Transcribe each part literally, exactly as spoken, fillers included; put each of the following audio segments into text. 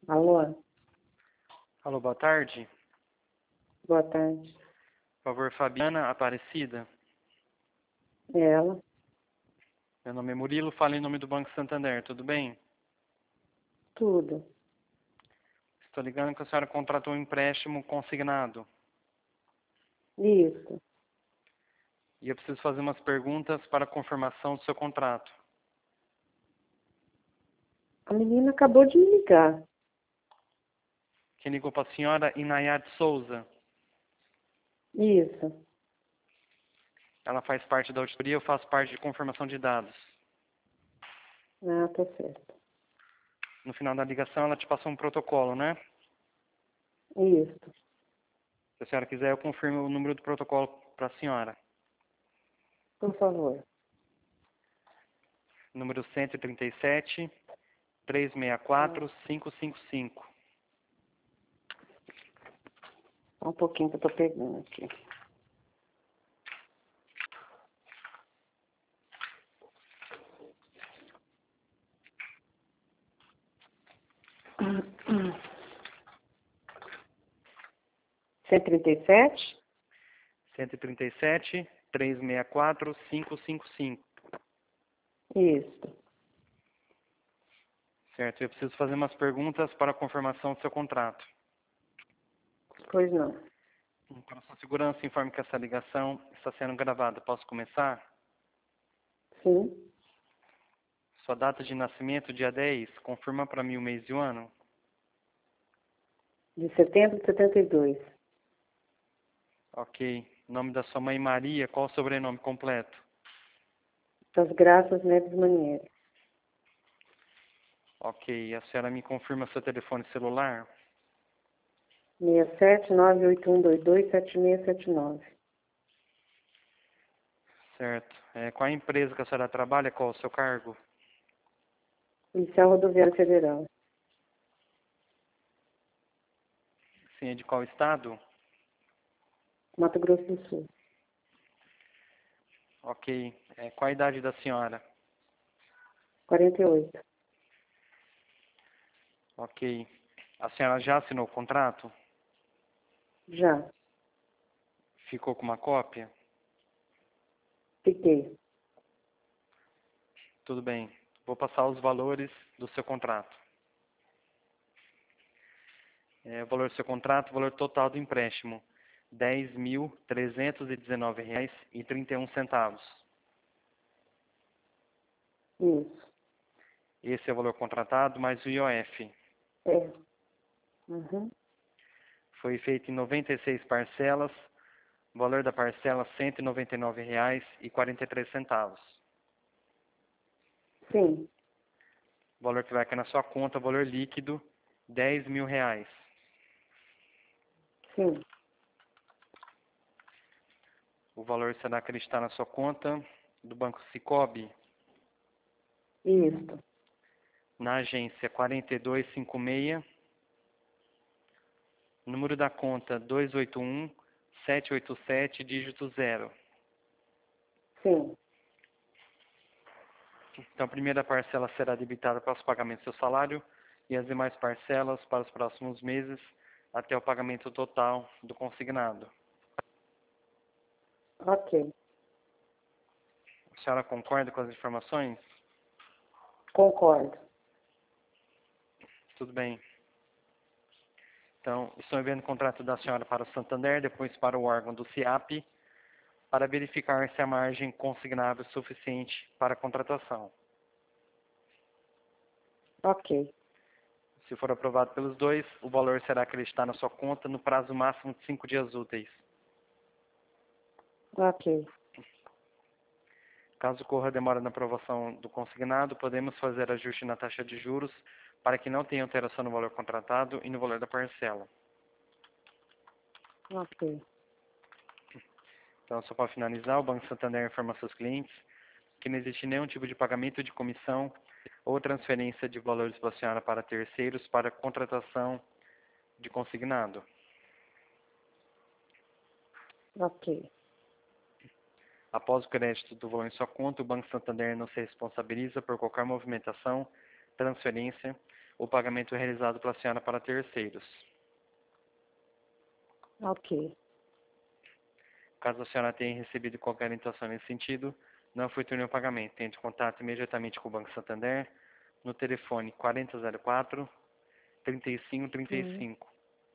Alô? Alô, boa tarde. Boa tarde. Por favor, Fabiana Aparecida. É ela? Meu nome é Murilo, falo em nome do Banco Santander, tudo bem? Tudo. Estou ligando que a senhora contratou um empréstimo consignado. Isso. E eu preciso fazer umas perguntas para confirmação do seu contrato. A menina acabou de me ligar. Quem ligou para a senhora? Inayade Souza. Isso. Ela faz parte da auditoria, eu faço parte de confirmação de dados. Ah, tá certo. No final da ligação, ela te passou um protocolo, né? Isso. Se a senhora quiser, eu confirmo o número do protocolo para a senhora. Por favor. Número cento e trinta e sete, trezentos e sessenta e quatro, quinhentos e cinquenta e cinco. Só um pouquinho que eu tô pegando aqui. cento e trinta e sete? cento e trinta e sete, trezentos e sessenta e quatro, quinhentos e cinquenta e cinco. Isso. Certo, eu preciso fazer umas perguntas para a confirmação do seu contrato. Pois não. Para sua segurança, informe que essa ligação está sendo gravada. Posso começar? Sim. Sua data de nascimento, dia dez, confirma para mim o mês e o ano. De setembro de setenta e dois. Ok. Nome da sua mãe, Maria. Qual o sobrenome completo? Das Graças Neves Manieri. Ok. A senhora me confirma seu telefone celular? seis sete nove oito um dois dois sete seis sete nove. Certo. É, qual a empresa que a senhora trabalha? Qual o seu cargo? Policial Rodoviário Federal. Sim, é de qual estado? Mato Grosso do Sul. Ok. É, qual a idade da senhora? quarenta e oito. Ok. A senhora já assinou o contrato? Já. Ficou com uma cópia? Fiquei. Tudo bem. Vou passar os valores do seu contrato. É, o valor do seu contrato, o valor total do empréstimo, dez mil trezentos e dezenove reais e trinta e um centavos. Isso. Esse é o valor contratado, mais o I O F. É. Uhum. Foi feito em noventa e seis parcelas, o valor da parcela cento e noventa e nove reais e quarenta e três centavos. Sim. O valor que vai cair na sua conta, o valor líquido, dez mil reais. Sim. O valor será acreditado na sua conta do Banco Sicoob, Isso. na agência quatro dois cinco seis, número da conta dois oito um, sete oito sete, dígito zero. Sim. Então, a primeira parcela será debitada para os pagamentos do seu salário e as demais parcelas para os próximos meses até o pagamento total do consignado. Ok. A senhora concorda com as informações? Concordo. Tudo bem. Então, estou enviando o contrato da senhora para o Santander, depois para o órgão do SIAP, para verificar se a margem consignável é suficiente para a contratação. Ok. Se for aprovado pelos dois, o valor será acreditado na sua conta no prazo máximo de cinco dias úteis. Ok. Caso ocorra demora na aprovação do consignado, podemos fazer ajuste na taxa de juros para que não tenha alteração no valor contratado e no valor da parcela. Ok. Então, só para finalizar, o Banco Santander informa aos seus clientes que não existe nenhum tipo de pagamento de comissão ou transferência de valores da senhora para terceiros para contratação de consignado. Ok. Após o crédito do valor em sua conta, o Banco Santander não se responsabiliza por qualquer movimentação, transferência o pagamento realizado pela senhora para terceiros. Ok. Caso a senhora tenha recebido qualquer orientação nesse sentido, não efetue o pagamento. Entre em contato imediatamente com o Banco Santander no telefone quarenta zero quatro, trinta e cinco trinta e Hum. cinco.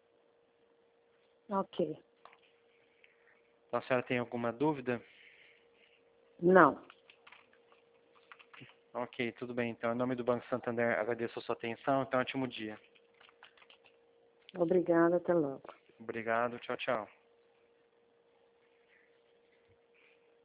Ok. Então, a senhora tem alguma dúvida? Não. Ok, tudo bem. Então, em nome do Banco Santander, agradeço a sua atenção. Então, ótimo dia. Obrigada, até logo. Obrigado. Tchau, tchau.